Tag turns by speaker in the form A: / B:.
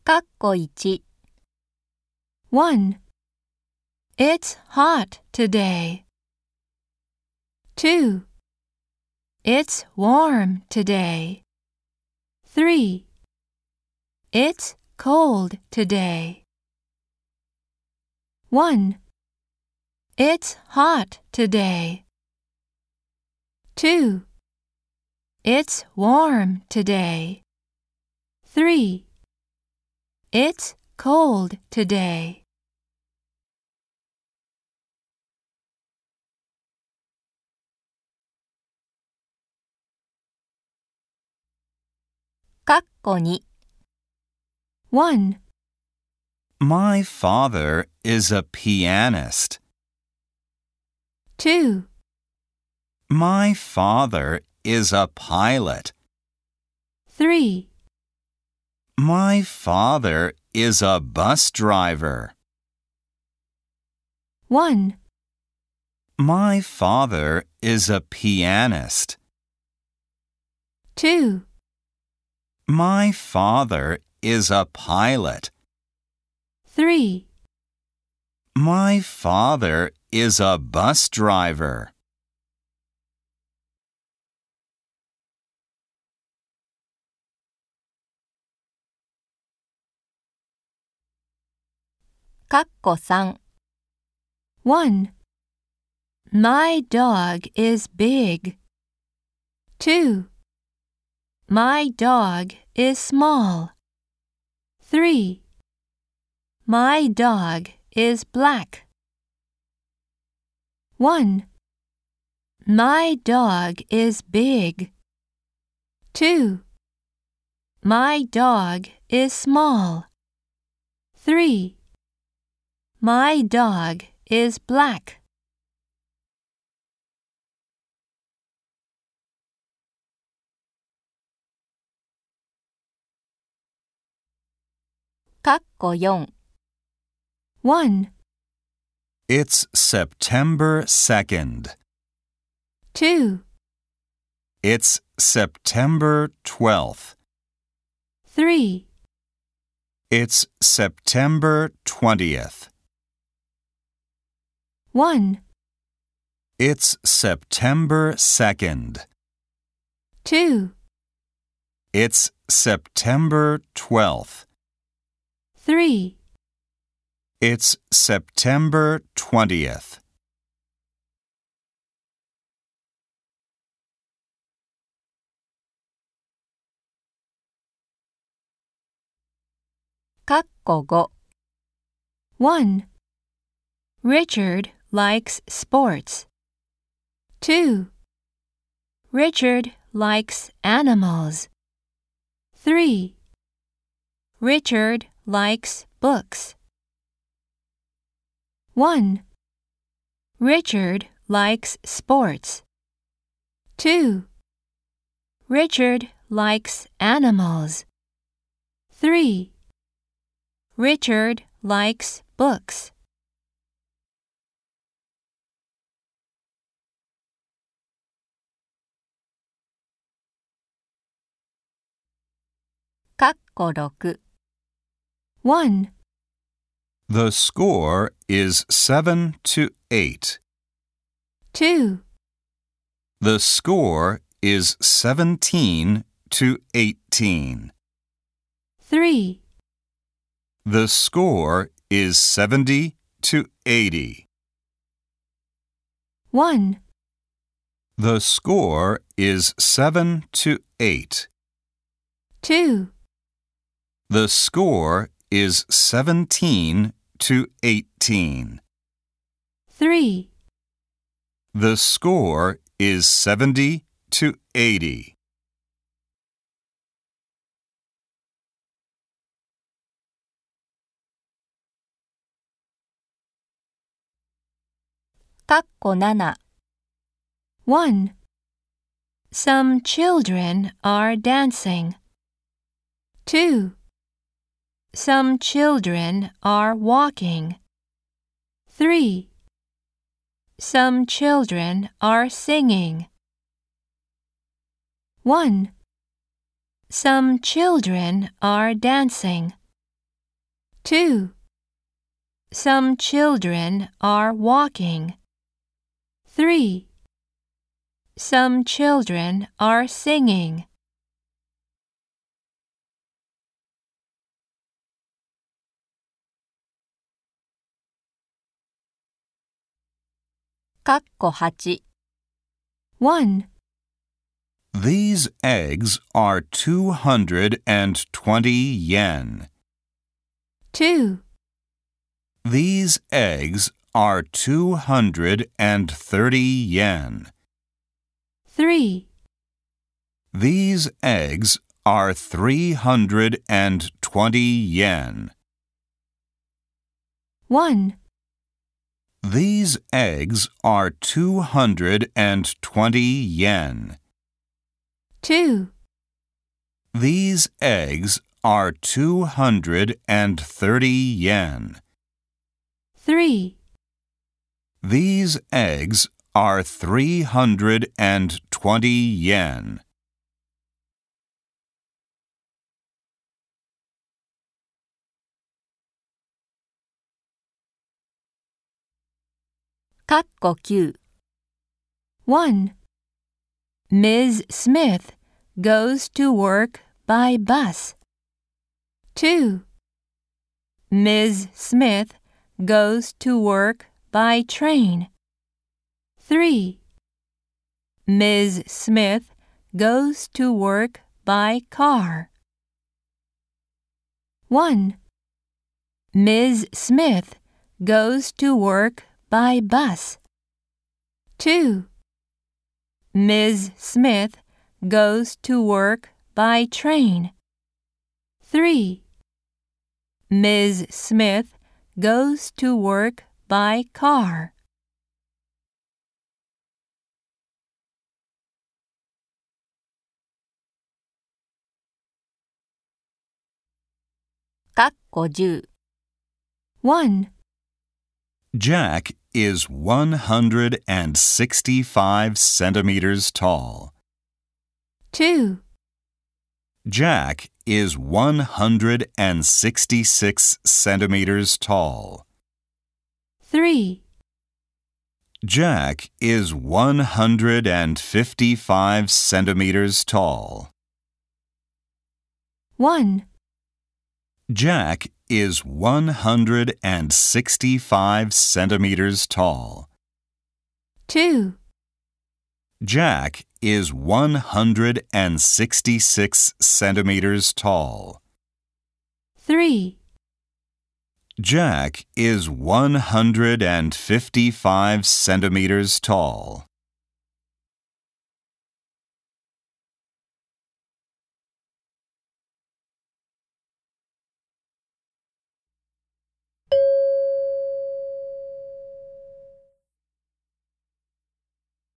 A: 1 1. It's hot today. 2. It's warm today. 3. It's cold today. 1. It's hot today. 2. It's warm today. 3. It's cold today. 2 1.
B: My father is a pianist.
A: 2.
B: My father is a pilot.
A: 3.
B: My father is a bus driver.
A: 1.
B: My father is a pianist.
A: 2.
B: My father is a pilot.
A: 3.
B: My father is a bus driver.
A: 3 1. My dog is big. 2. My dog is small. 3. My dog is black. 1. My dog is big. 2. My dog is small. 3. My dog is black. 4 1.
B: It's September 2nd.
A: 2.
B: It's September 12th.
A: 3.
B: It's September 20th.
A: 1.
B: It's September 2nd.
A: 2.
B: It's September 12th.
A: 3.
B: It's September 20th.
A: 5 1. Richard likes sports. 2. Richard likes animals. 3. Richard likes books. 1. Richard likes sports. 2. Richard likes animals. 3. Richard likes books. 6 1.
B: The score is 7-8.
A: 2.
B: The score is 17-18.
A: 3.
B: The score is 70-80.
A: 1.
B: The score is 7-8.
A: 2.
B: The score is 17-18.
A: 3.
B: The score is 70-80.
A: 7 1. Some children are dancing. 2. Some children are walking. 3. Some children are singing. 1. Some children are dancing. 2. Some children are walking. 3. Some children are singing. 1.
B: These eggs are 220 yen.
A: 2.
B: These eggs are 230 yen.
A: 3.
B: These eggs are 320 yen.
A: 1.
B: These eggs are 220 yen.
A: 2.
B: These eggs are 230 yen.
A: 3.
B: These eggs are 320 yen. 1. Ms. Smith goes to work by bus. 2. Ms. Smith goes to work by train. 3. Ms. Smith goes to work by car. 1. Ms. Smith goes to work by bus. 2. Ms. Smith goes to work by train. 3. Ms. Smith goes to work by car. 1. Jack is 165 centimeters tall.
A: 2.
B: Jack is 166 centimeters tall.
A: 3.
B: Jack is 155 centimeters tall.
A: 1.
B: Jack is 165 centimeters tall.
A: 2.
B: Jack is 166 centimeters tall.
A: 3.
B: Jack is 155 centimeters tall.